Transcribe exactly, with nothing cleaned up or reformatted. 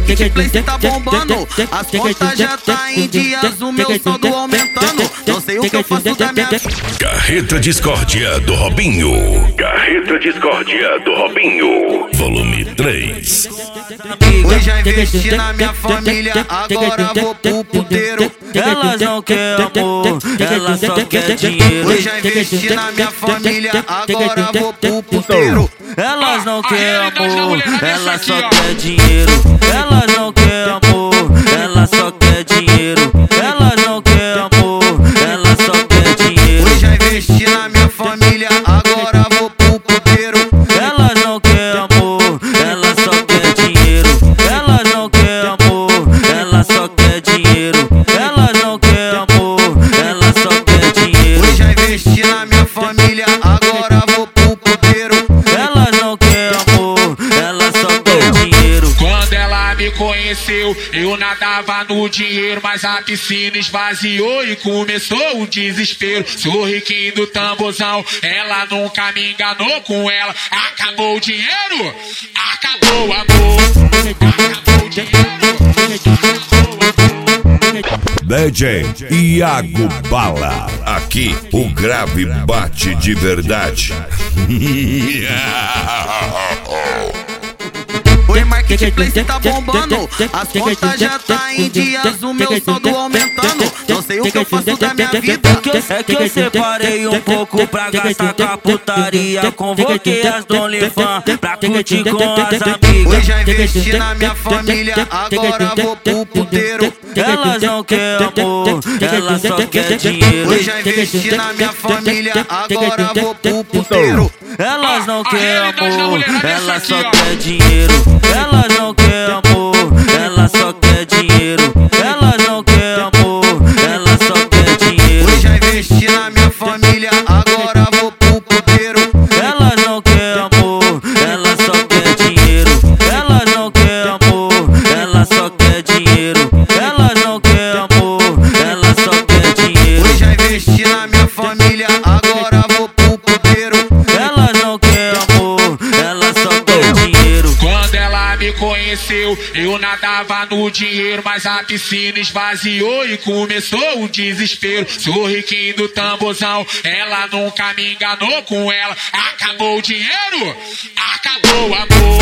Marketplace tá bombando, as contas já tá em dias, o meu saldo aumentando. Não sei o que eu faço da minha vida. Carreta Discórdia do Robinho. Carreta Discórdia do Robinho. Volume três. Hoje já investi na minha família, agora vou pro puteiro. Elas não querem amor, elas só querem dinheiro. Hoje já investi na minha família, agora vou pro puteiro. Elas não querem amor, elas só querem dinheiro. Elas não querem amor, elas só querem dinheiro. Elas não querem amor, elas só querem dinheiro. Hoje já investi na minha família, agora vou pro puteiro. Elas não querem amor, elas só querem dinheiro. Elas não querem amor, elas só querem dinheiro. Elas não querem amor, elas só querem dinheiro. Hoje já investi na minha família, agora vou pro puteiro. Elas não querem amor, elas só querem dinheiro. Quando ela me conheceu, eu nadava no dinheiro, mas a piscina esvaziou e começou o desespero. Sou riquinho do tamborzão, ela nunca me enganou com ela. Acabou o dinheiro, acabou o amor. Acabou o dinheiro, D J Iago Bala. Aqui o grave bate de verdade. Oi, Marketplace tá bombando, as contas já tá em dias, o meu saldo aumentando. Não sei o que eu faço da minha vida. É que eu separei um pouco pra gastar com a putaria. Convoquei as Donlifan pra curtir com as amigas. Hoje já investi na minha família, agora vou pro puteiro. Elas não querem amor, elas só querem dinheiro. Hoje já investi na minha família, agora vou pro puteiro. Elas não querem amor, elas só querem dinheiro. Elas não querem amor, elas só querem dinheiro. Elas não querem amor, elas só querem dinheiro. Hoje já investi na minha família, agora vou pro puteiro. Elas não querem amor, elas só querem dinheiro. Elas não querem amor, elas só querem dinheiro. Elas não querem amor, elas só querem dinheiro. Hoje já investi na minha família, agora vou pro puteiro. Elas não querem amor, elas só querem dinheiro. Quando ela me conheceu, eu nadava no dinheiro, mas a piscina esvaziou e começou o desespero. Sou riquinho do tamborzão, ela nunca me enganou com ela. Acabou o dinheiro, acabou o amor.